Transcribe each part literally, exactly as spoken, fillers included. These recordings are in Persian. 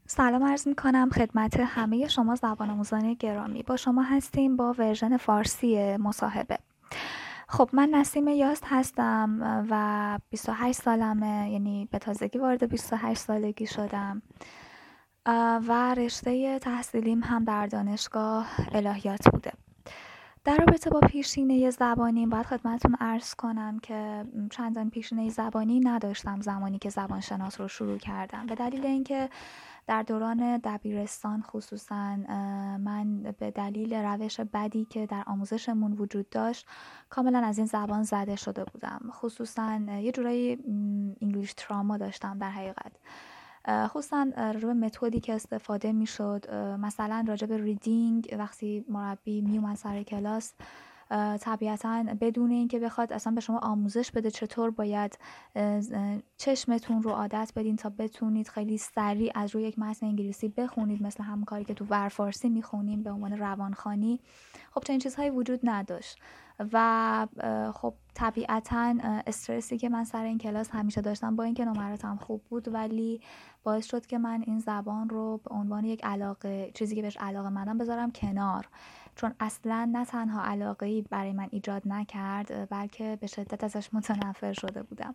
سلام عرض می‌کنم خدمت همه شما زبان آموزان گرامی. با شما هستیم با ورژن فارسی مصاحبه. خب من نسیم یاست هستم و بیست و هشت سالمه، یعنی به تازگی وارد بیست و هشت سالگی شدم و رشته تحصیلیم هم در دانشگاه الهیات بوده. در رابطه با پیشینه زبانی باید خدمتتون عرض کنم که چندان پیشینه زبانی نداشتم زمانی که زبان شناس رو شروع کردم، به دلیل اینکه در دوران دبیرستان خصوصا من به دلیل روش بدی که در آموزشمون وجود داشت کاملا از این زبان زده شده بودم. خصوصا یه جورایی انگلیش تراما داشتم در حقیقت، خصوصا راجع به متدی که استفاده میشد. مثلا راجع به ریدینگ وقتی مربی میومد سر کلاس، طبیعتاً بدون اینکه بخواد اصلا به شما آموزش بده چطور باید چشمتون رو عادت بدین تا بتونید خیلی سریع از روی یک متن انگلیسی بخونید، مثل همون کاری که تو ور فارسی میخونیم به عنوان روانخوانی. خب چنین چیزهایی وجود نداشت و خب طبیعتاً استرسی که من سر این کلاس همیشه داشتم، با اینکه نمراتم خوب بود ولی باعث شد که من این زبان رو به عنوان یک علاقه، چیزی که بهش علاقه مندم، بذارم کنار، چون اصلا نه تنها علاقه‌ای برای من ایجاد نکرد بلکه به شدت ازش متنفر شده بودم.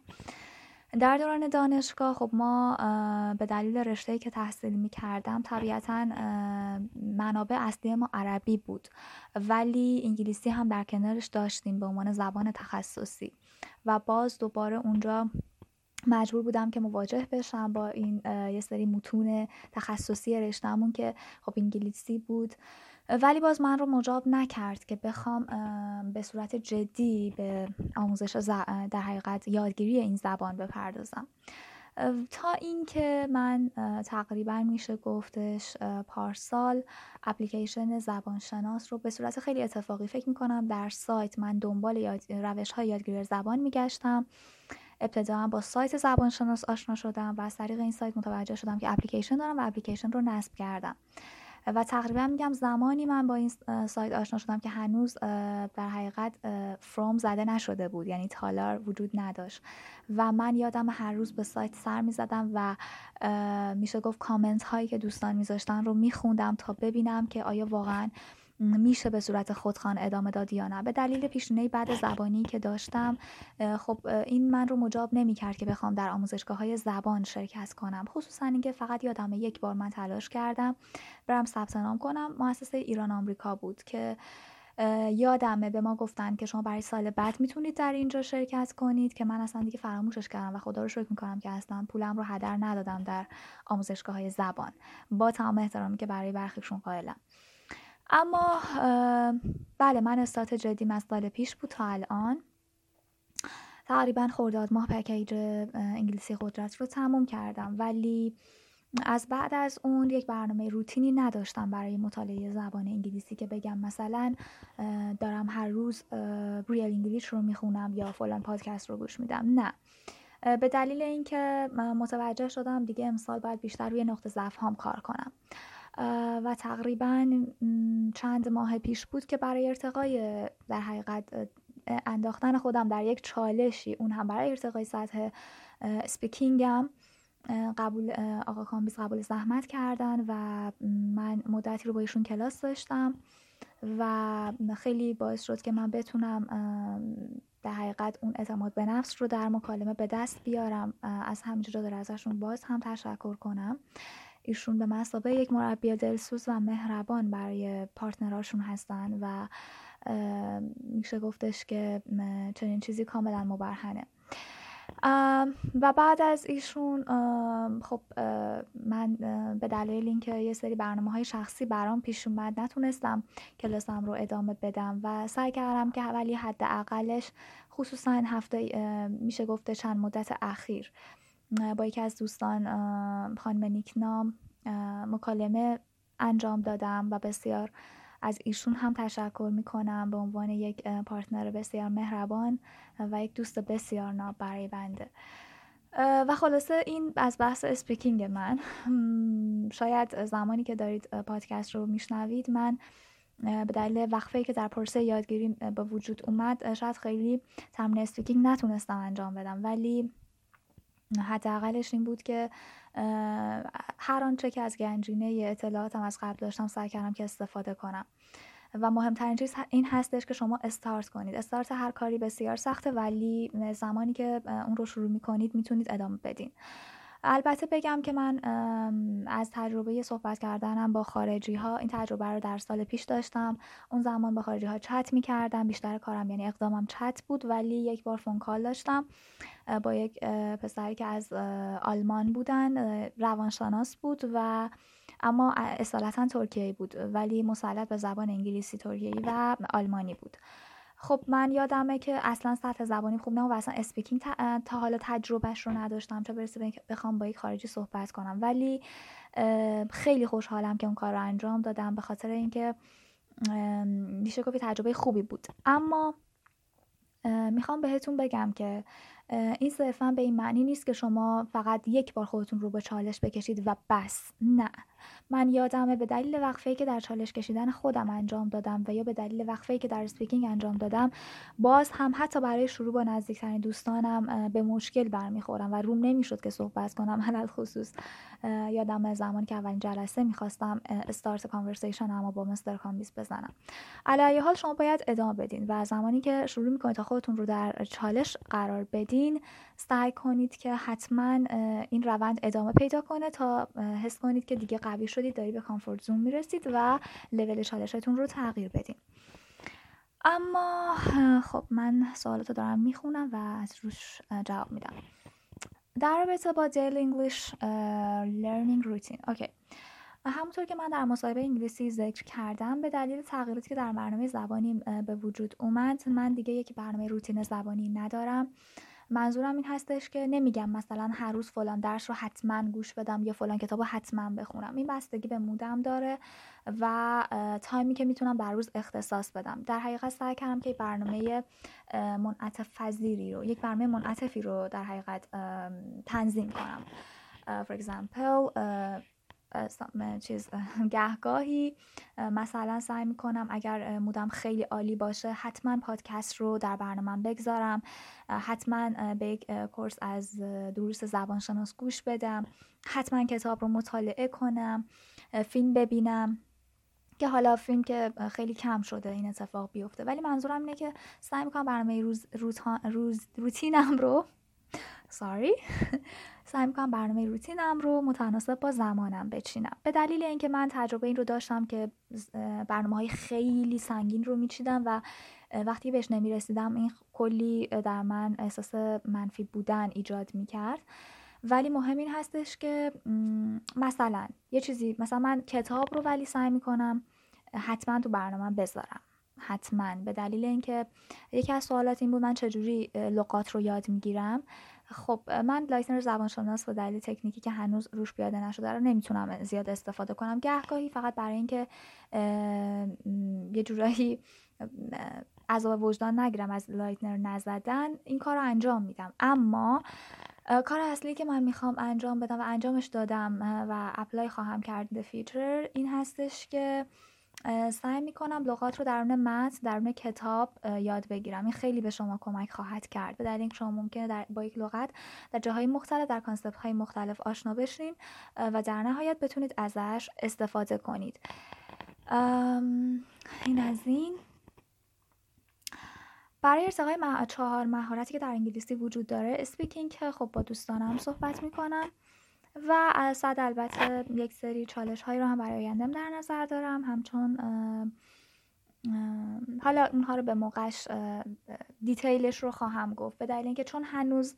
در دوران دانشگاه خب ما به دلیل رشته‌ای که تحصیل می‌کردم طبیعتاً منابع اصلی ما عربی بود، ولی انگلیسی هم در کنارش داشتیم به عنوان زبان تخصصی و باز دوباره اونجا مجبور بودم که مواجه بشم با این یه سری متون تخصصی رشته‌مون که خب انگلیسی بود، ولی باز من رو مجاب نکرد که بخوام به صورت جدی به آموزش در حقیقت یادگیری این زبان بپردازم، تا اینکه من تقریبا میشه گفتش پارسال اپلیکیشن زبان شناس رو به صورت خیلی اتفاقی، فکر میکنم در سایت من دنبال یاد... روش های یادگیری زبان میگشتم. ابتدا با سایت زبان شناس آشنا شدم و از طریق این سایت متوجه شدم که اپلیکیشن دارم و اپلیکیشن رو نصب کردم و تقریبا میگم زمانی من با این سایت آشنا شدم که هنوز در حقیقت فروم زده نشده بود، یعنی تالار وجود نداشت و من یادم هر روز به سایت سر میزدم و میشه گفت کامنت هایی که دوستان میذاشتن رو میخوندم تا ببینم که آیا واقعا میشه به صورت خودخوان ادامه داد یا نه. به دلیل پیشینه بد زبانی که داشتم خب این من رو مجاب نمی‌کرد که بخوام در آموزشگاه‌های زبان شرکت کنم، خصوصا اینکه فقط یادمه یک بار من تلاش کردم برم ثبت نام کنم، مؤسسه ایران آمریکا بود که یادمه به ما گفتن که شما برای سال بعد میتونید در اینجا شرکت کنید، که من اصلا دیگه فراموشش کردم و خدا رو شکر میکنم که اصلا پولم رو هدر ندادم در آموزشگاه‌های زبان، با تمام احترامی که برای برخیشون قائلم. اما بله، من استارت جدیم از سال پیش بود تا الان تقریبا خرداد ماه پکیج انگلیسی قدرت رو تموم کردم، ولی از بعد از اون یک برنامه روتینی نداشتم برای مطالعه زبان انگلیسی که بگم مثلا دارم هر روز ریل انگلیش رو میخونم یا فلان پادکست رو گوش میدم. نه، به دلیل اینکه متوجه شدم دیگه امسال باید بیشتر روی نقطه ضعف هام کار کنم و تقریبا چند ماه پیش بود که برای ارتقای در حقیقت انداختن خودم در یک چالشی، اون هم برای ارتقای سطح اسپیکینگم، قبول آقا کامبیز قبول زحمت کردن و من مدتی رو با ایشون کلاس داشتم و خیلی باعث شد که من بتونم در حقیقت اون اعتماد به نفس رو در مکالمه به دست بیارم. از همینجا داره ازشون باز هم تشکر کنم. ایشون به مثابه یک مربی دلسوز و مهربان برای پارتنراشون هستن و میشه گفتش که چنین چیزی کاملا مبرهنه. و بعد از ایشون خب من به دلیل اینکه یه سری برنامه‌های شخصی برام پیش اومد نتونستم کلاسم رو ادامه بدم و سعی کردم که ولی حداقلش خصوصا هفته میشه گفته چند مدت اخیر با یکی از دوستان خانم نیکنام مکالمه انجام دادم و بسیار از ایشون هم تشکر میکنم به عنوان یک پارتنر بسیار مهربان و یک دوست بسیار ناب برای بنده. و خلاصه این از بحث اسپیکینگ من. شاید زمانی که دارید پادکست رو میشنوید من به دلیل وقفه‌ای که در پروسه یادگیری به وجود اومد شاید خیلی تمرین اسپیکینگ نتونستم انجام بدم، ولی حداقلش این بود که هر آنچه که از گنجینه اطلاعاتم از قبل داشتم سعی کردم که استفاده کنم. و مهمترین چیز این هستش که شما استارت کنید. استارت هر کاری بسیار سخته، ولی زمانی که اون رو شروع میکنید میتونید ادامه بدین. البته بگم که من از تجربه صحبت کردنم با خارجی ها این تجربه رو در سال پیش داشتم. اون زمان با خارجی ها چت میکردم، بیشتر کارم یعنی اقدامم چت بود، ولی یک بار فون کال داشتم با یک پسری که از آلمان بودن، روانشناس بود و اما اصالتا ترکیه‌ای بود، ولی مسلط به زبان انگلیسی، ترکیه‌ای و آلمانی بود. خب من یادمه که اصلا سطح زبانی خوب نبود و اصلا اسپیکینگ تا حالا تجربهش رو نداشتم، چه برسه بخوام با یک خارجی صحبت کنم، ولی خیلی خوشحالم که اون کار رو انجام دادم، به خاطر اینکه میشه گفت تجربه خوبی بود. اما میخوام بهتون بگم که این صرفا به این معنی نیست که شما فقط یک بار خودتون رو به چالش بکشید و بس. نه، من یادمه به دلیل وقفه‌ای که در چالش کشیدن خودم انجام دادم و یا به دلیل وقفه‌ای که در اسپیکینگ انجام دادم، باز هم حتی برای شروع با نزدیکترین دوستانم به مشکل برمیخورم و روم نمیشد که صحبت کنم. علل خصوص یادمه زمانی که اولین جلسه میخواستم استارت کانورسیشن اما با مستر کامبیز بزنم. علی ای حال شما باید ادامه بدین و زمانی که شروع میکنید تا خودتون رو در چالش قرار بدین، سعی کنید که حتما این روند ادامه پیدا کنه تا حس کنید که دیگه قوی شدید، دارید به کامفورت زون میرسید و لول چالشتون رو تغییر بدین. اما خب من سوالاتو دارم میخونم و از روش جواب میدم. در رابطه با دیلی انگلیش لرنینگ روتین، اوکی، همونطور که من در مصاحبه انگلیسی ذکر کردم، به دلیل تغییراتی که در برنامه زبانی به وجود اومد، من دیگه یک برنامه روتین زبانی ندارم. منظورم این هستش که نمیگم مثلا هر روز فلان درس رو حتما گوش بدم یا فلان کتاب رو حتما بخونم. این بستگی به مودم داره و تایمی که میتونم در روز اختصاص بدم. در حقیقت سعی کردم که برنامه منعطف پذیری رو، یک برنامه منعطفی رو در حقیقت تنظیم کنم. for example چیز گهگاهی مثلا سعی میکنم اگر مودم خیلی عالی باشه حتما پادکست رو در برنامه‌ام بگذارم، حتما به یک کورس از دروس زبانشناس گوش بدم، حتما کتاب رو مطالعه کنم، فیلم ببینم، که حالا فیلم که خیلی کم شده این اتفاق بیفته، ولی منظورم اینه که سعی میکنم برنامه روز, روز, روز روتینم رو ساری سعی میکنم برنامه روتینم رو متناسب با زمانم بچینم. به دلیل اینکه من تجربه این رو داشتم که برنامه‌های خیلی سنگین رو میچیدم و وقتی بهش نمیرسیدم این کلی در من احساس منفی بودن ایجاد میکرد. ولی مهم این هستش که مثلا یه چیزی، مثلا من کتاب رو ولی سعی میکنم حتما تو برنامه بذارم، حتما، به دلیل اینکه یکی از سوالات این بود من چجوری لغات رو یاد میگیرم. خب من لایسنس زبانشناس و دلیل تکنیکی که هنوز روش پیاده نشده رو نمیتونم زیاد استفاده کنم. گهگاهی فقط برای اینکه یه جورایی عذاب وجدان نگیرم از لایتنر نزدن این کار رو انجام میدم. اما کار اصلی که من میخوام انجام بدم و انجامش دادم و اپلای خواهم کرد فیچر این هستش که سعی میکنم لغات رو درون متن، درون کتاب یاد بگیرم. این خیلی به شما کمک خواهد کرد، به دلیل اینکه شما ممکنه در با یک لغت در جاهای مختلف، در کانسپت های مختلف آشنا بشین و در نهایت بتونید ازش استفاده کنید. این از این. برای ارتقای مع... چهار مهارتی که در انگلیسی وجود داره، اسپیکینگ که خب با دوستانم صحبت میکنم و از صد البته یک سری چالش هایی رو هم برای آیندم در نظر دارم، همچون اه اه حالا اونها رو به موقعش دیتیلش رو خواهم گفت، به دلیل اینکه چون هنوز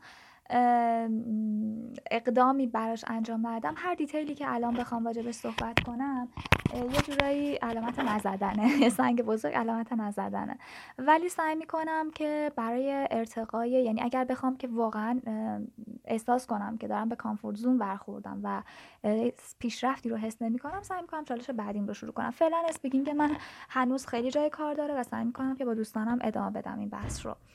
اقدامی براش انجام ندادم، هر دیتیلی که الان بخوام راجعش صحبت کنم یه جورایی علامت نزدنه، سنگ بزرگ علامت نزدنه. ولی سعی میکنم که برای ارتقای، یعنی اگر بخوام که واقعا احساس کنم که دارم به کامفورت زون برخوردم و پیشرفتی رو حس نمیکنم، سعی میکنم چالش بعدیم رو شروع کنم. فعلا اسپیکینگ من هنوز خیلی جای کار داره و سعی میکنم که با دوستانم ادامه بدم این بحث رو.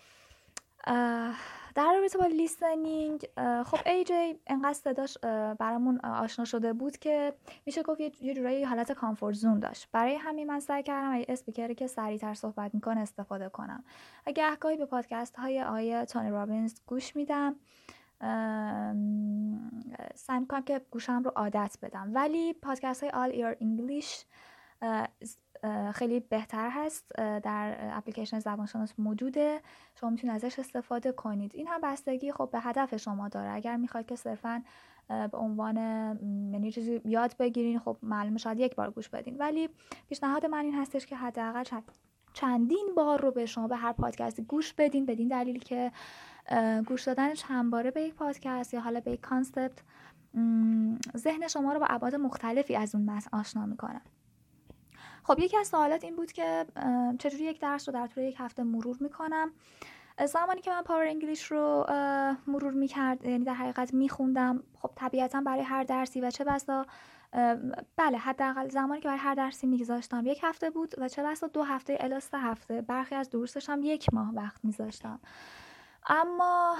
در رابطه با لیسنینگ، خب ای جی انقدر صداش برامون آشنا شده بود که میشه گفت یه جورایی حالت کامفورت زون داشت. برای همین من سعی کردم از اسپیکری که سریعتر صحبت میکنه استفاده کنم. گهگاهی به پادکست های آقای تونی رابینز گوش میدم سعی میکنم که گوشم رو عادت بدم. ولی پادکست های All Ear English خیلی بهتر هست، در اپلیکیشن زبانشناس موجوده، شما میتونید ازش استفاده کنید. این هم بستگی خب به هدف شما داره. اگر میخواید که صرفاً به عنوان یعنی چیزی یاد بگیرین، خب معلومه شاید یک بار گوش بدین، ولی پیشنهاد من این هستش که حداقل چندین بار رو به شما به هر پادکستی گوش بدین، بدین دلیلی که گوش دادن چند باره به یک پادکست یا حالا به یک کانسپت ذهن شما رو با ابعاد مختلفی از اون متن آشنا میکنه. خب یکی از سوالات این بود که چجوری یک درس رو در طول یک هفته مرور میکنم. زمانی که من پاور انگلیش رو مرور میکرد، یعنی در حقیقت میخوندم، خب طبیعتا برای هر درسی و چه بسا بله حداقل زمانی که برای هر درسی میگذاشتم یک هفته بود و چه بسا دو هفته الی سه هفته، برخی از دروسش هم یک ماه وقت میذاشتم. اما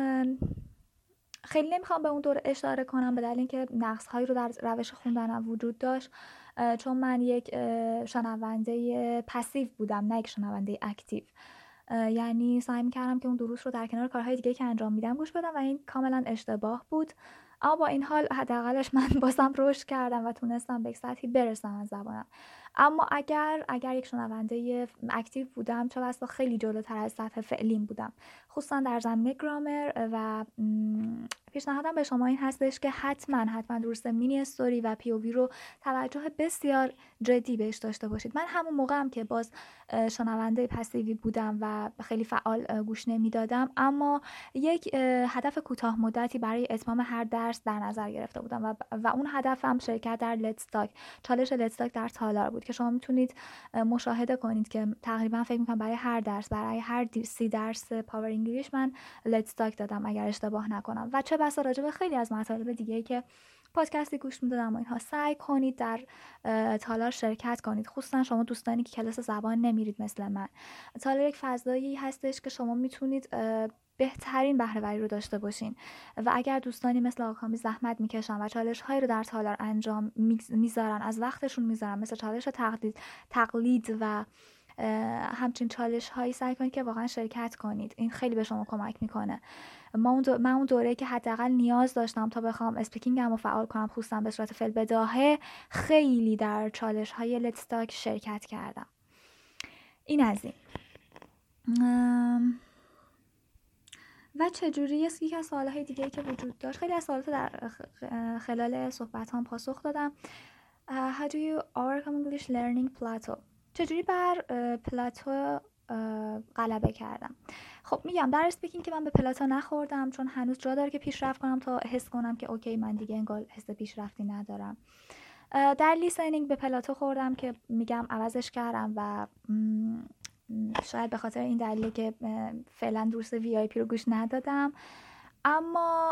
خیلی نمیخوام به اون دور اشاره کنم به دلیل اینکه نقص‌هایی رو در روش خوندنم وجود داشت، چون من یک شنونده پسیو بودم نه یک شنونده اکتیو. یعنی سعی می‌کردم که اون دروس رو در کنار کارهای دیگه که انجام میدم گوش بدم و این کاملا اشتباه بود. اما با این حال حداقلش من بازم رشد کردم و تونستم به یک سطحی برسم از زبانم. اما اگر اگر یک شنونده اکتیو بودم، چه بسا خیلی جلوتر از سطح فعلیم بودم، خصوصا در زمینه گرامر. و پیشنهادم به شما این هستش که حتما حتما دروس مینی استوری و پی او وی رو توجه بسیار جدی بهش داشته باشید. من همون موقع هم که باز شنونده پسیوی بودم و خیلی فعال گوش نمیدادم، اما یک هدف کوتاه مدتی برای اتمام هر درس در نظر گرفته بودم و, و اون هدفم شرکت در لیتس تاک، چالش لیتس تاک در تالار بود که شما میتونید مشاهده کنید که تقریبا فکر میکنم برای هر درس، برای هر سی درس پاور انگلیش من لیتس تاک دادم اگر اشتباه نکنم، و چه بسا راجع به خیلی از مطالب دیگه‌ای که پادکستی گوش میدادم و اینها. سعی کنید در تالار شرکت کنید، خصوصا شما دوستانی که کلاس زبان نمیرید مثل من. تالار یک فضایی هستش که شما میتونید بهترین بهره‌وری رو داشته باشین و اگر دوستانی مثل آقا کامی زحمت میکشن و چالش هایی رو در تالار انجام میذارن، از وقتشون میذارن، مثل چالش تقلید تقلید و همچین چالش هایی، سعی کنید که واقعا شرکت کنید. این خیلی به شما کمک میکنه. ما اون دو... من اون دوره که حداقل نیاز داشتم تا بخوام اسپیکینگم رو فعال کنم، خصوصا به صورت فعل بداهه، خیلی در چالش های لیتس تاک شرکت کردم. این از این. ام... و چجوری یکی از سوالهای دیگه که وجود داشت، خیلی از سوالات در خلال صحبت هم پاسخ دادم. uh, How do you overcome English learning plateau؟ چجوری بر پلاتو غلبه کردم؟ خب میگم در اسپیکینگ که من به پلاتو نخوردم، چون هنوز جا داره که پیشرفت کنم تا حس کنم که اوکی من دیگه انگار حس پیشرفتی ندارم. در لیسنینگ به پلاتو خوردم که میگم عوضش کردم و شاید به خاطر این دلیل که فعلا دروس وی آی پی رو گوش ندادم. اما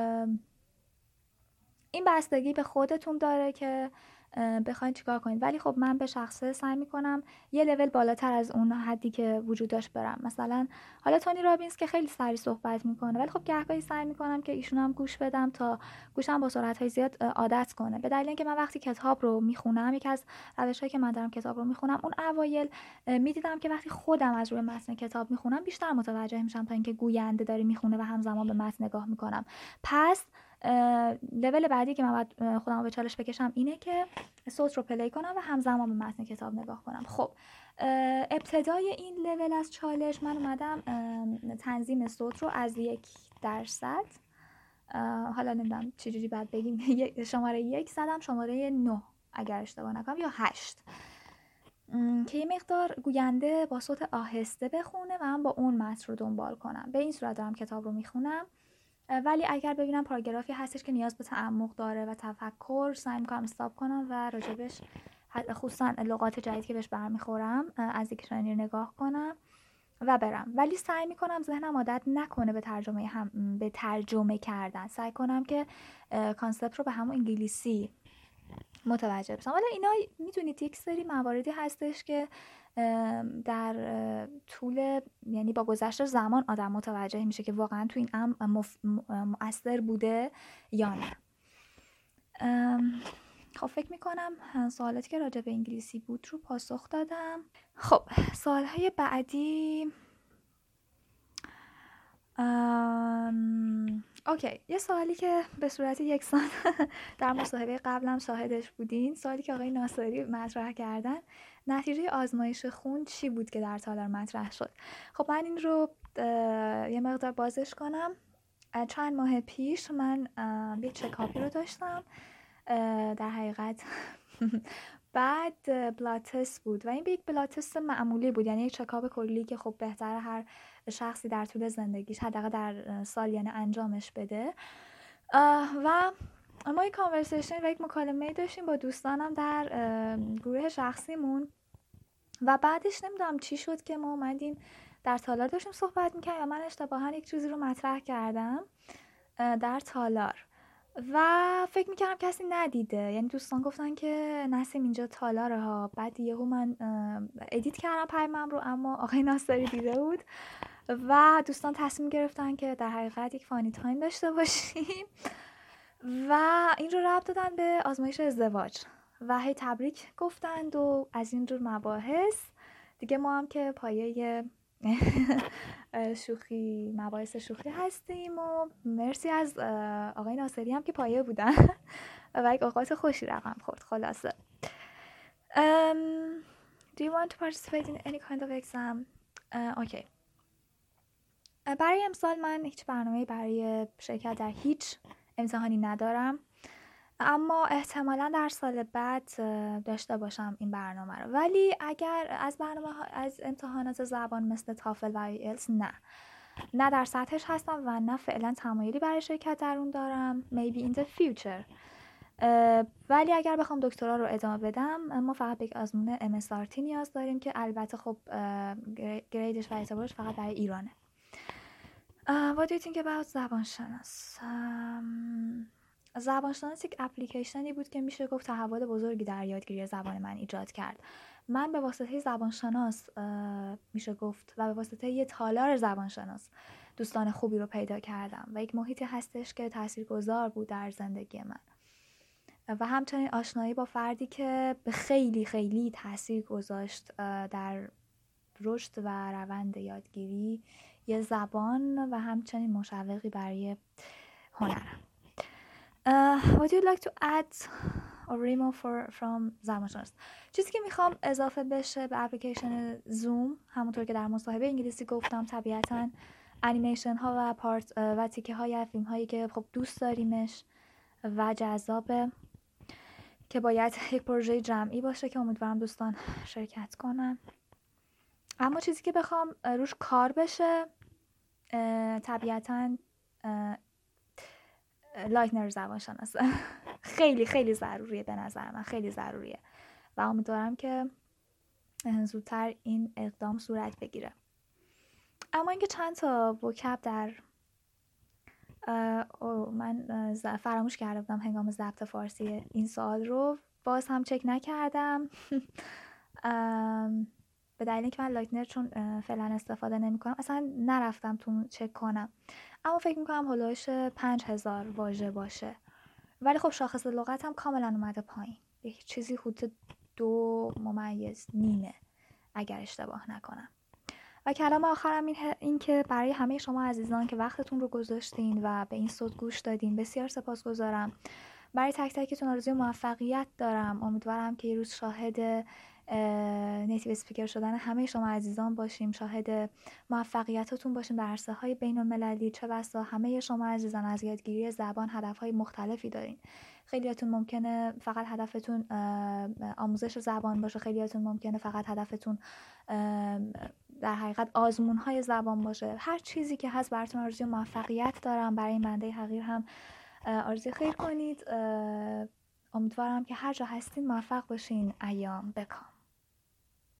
این بستگی به خودتون داره که بخواید چیکار کنید، ولی خب من به شخصه سعی میکنم یه لول بالاتر از اون حدی که وجود داشت برم. مثلا حالا تونی رابینز که خیلی سریع صحبت میکنه، ولی خب گهگاهی سعی میکنم که ایشون هم گوش بدم تا گوشم با سرعت‌های زیاد عادت کنه، به دلیل اینکه من وقتی کتاب رو میخونم، یکی از روش‌هایی که من دارم کتاب رو میخونم، اون اوایل میدیدم که وقتی خودم از روی متن کتاب میخونم بیشتر متوجه میشم تا اینکه گوینده داره میخونه و همزمان به متن نگاه میکنم. پس لول بعدی که من باید خودم رو به چالش بکشم اینه که صوت رو پلی کنم و همزمان به متن کتاب نگاه کنم. خب ابتدای این لول از چالش من اومدم تنظیم صوت رو از یک درصد، حالا نمیدونم چجوری باید بگیم، شماره یک زدم شماره نه اگر اشتباه نکنم یا هشت، که یه مقدار گوینده با صوت آهسته بخونه و من با اون متن رو دنبال کنم. به این صورت دارم کتاب رو میخونم. ولی اگر ببینم پاراگرافی هستش که نیاز به تعمق داره و تفکر، سعی می‌کنم استاپ کنم و راجبش خصوصا لغات جدید که بهش برمیخورم از دیکشنری نگاه کنم و برم. ولی سعی می‌کنم ذهنم عادت نکنه به ترجمه هم به ترجمه کردن. سعی کنم که کانسپت رو به همون انگلیسی متوجه بشم. ولی اینا میدونید یک سری مواردی هستش که در طول یعنی با گذشت زمان آدم متوجه میشه که واقعا تو این امر مف... مؤثر بوده یا نه. خب فکر میکنم سوالاتی که راجع به انگلیسی بود رو پاسخ دادم. خب سوالهای بعدی اوکی، یه سوالی که به صورت یکسان در مصاحبه قبلم شاهدش بودین، سوالی که آقای ناصری مطرح کردن، نتیجه آزمایش خون چی بود که در تالار مطرح شد؟ خب من این رو یه مقدار بازش کنم. چند ماه پیش من یه چکاپی رو داشتم، در حقیقت بعد بلاد تست بود و این به یک بلاد تست معمولی بود، یعنی یک چکاپ کلی که خب بهتره هر شخصی در طول زندگیش حداقل در سالیانه انجامش بده. و ما یک کانورسیشن و یک مکالمه داشتیم با دوستانم در گروه شخصیمون و بعدش نمیدونم چی شد که ما اومدیم در تالار داشتیم صحبت میکردیم و من اشتباها یک چیزی رو مطرح کردم در تالار و فکر میکردم کسی ندیده، یعنی دوستان گفتن که نسیم اینجا تالاره ها. بعد یهو من ادیت کردم پیامم رو، اما آقای ناصری دیده بود و دوستان تصمیم گرفتن که در حقیقت یک فانی تایم داشته باشیم و این رو ربط دادن به آزمایش ازدواج و هی تبریک گفتند و از این جور مباحث دیگه. ما هم که پایه شوخی مباحث شوخی هستیم و مرسی از آقای ناصری هم که پایه بودن و یک اوقات خوشی رقم خورد. خلاصه um, Do you want to participate in any kind of exam? اوکی. uh, okay. uh, برای امسال من هیچ برنامه‌ای برای شرکت در هیچ امتحانی ندارم، اما احتمالا در سال بعد داشته باشم این برنامه رو. ولی اگر از برنامه ها، از امتحانات زبان مثل تافل و آیلتس نه نه در سطحش هستم و نه فعلا تمایلی برای شرکت در اون دارم. maybe in the future. ولی اگر بخوام دکترا رو ادامه بدم ما فقط به یک آزمون ام اس آر تی نیاز داریم که البته خب گریدش و اعتبارش فقط برای ایرانه. uh, What do you think about زبانشناس؟ um, زبانشناس یک اپلیکیشنی بود که میشه گفت تحول بزرگی در یادگیری زبان من ایجاد کرد. من به واسطه زبانشناس میشه گفت و به واسطه یه تالار زبانشناس دوستان خوبی رو پیدا کردم و یک محیطی هستش که تاثیرگذار بود در زندگی من و همچنین آشنایی با فردی که به خیلی خیلی تاثیر گذاشت در رشد و روند یادگیری یه زبان و همچنین مشوقی برای هنرم. Uh, what do you like to add or remove for, from زبانشناس؟ چیزی که میخوام اضافه بشه به اپلیکیشن زوم، همونطور که در مصاحبه انگلیسی گفتم، طبیعتاً انیمیشن ها و پارت و تیکه های فیلم هایی که خب دوست داریمش و جذابه که باید یک پروژه جمعی باشه که امیدوارم دوستان شرکت کنن. اما چیزی که بخوام روش کار بشه طبیعتاً لایتنر زبانشناس خیلی خیلی ضروریه، به نظر من خیلی ضروریه و امیدوارم که زودتر این اقدام صورت بگیره. اما اینکه چند تا وکب در او من فراموش کرده بودم هنگام ضبط فارسی این سوال رو، باز هم چک نکردم به دلیل اینکه من لایتنر چون فعلا استفاده نمی کنم اصلا نرفتم تو چک کنم، اما فکر میکنم هلوش پنج هزار واژه باشه. ولی خب شاخص لغت هم کاملا اومده پایین، یک چیزی حدود دو ممیز نیمه اگر اشتباه نکنم. و کلام آخرم این, این که برای همه شما عزیزان که وقتتون رو گذاشتین و به این صوت گوش دادین بسیار سپاسگزارم. برای تک تکتون آرزوی موفقیت دارم. امیدوارم که یه روز شاهد نیتیو اسپیکر شدن همه شما عزیزان باشیم، شاهد موفقیتاتون باشیم در عرصه‌های بین‌المللی. چه بسا همه شما عزیزان از یادگیری زبان هدف‌های مختلفی دارین. خیلیاتون ممکنه فقط هدفتون آموزش زبان باشه، خیلیاتون ممکنه فقط هدفتون در حقیقت آزمون‌های زبان باشه. هر چیزی که هست براتون آرزوی موفقیت دارم. برای این بنده حقیر هم آرزوی خیر کنید. امیدوارم که هر جا هستین موفق باشین. ایام بکام.